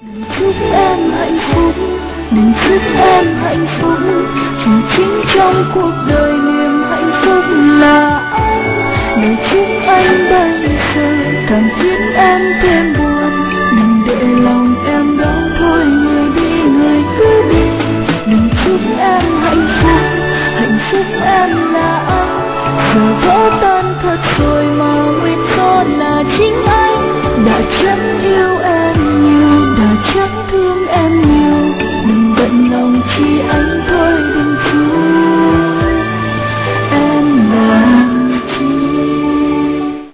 chúc em hạnh phúc, mình chúc em hạnh phúc, chỉ chính trong cuộc đời niềm hạnh phúc là anh. Lời chúc anh bây giờ càng khiến em thêm buồn, đừng để lòng em đau thôi người đi người cứ đi. Đừng chúc em hạnh phúc em là anh, giờ vỡ tan thật rồi.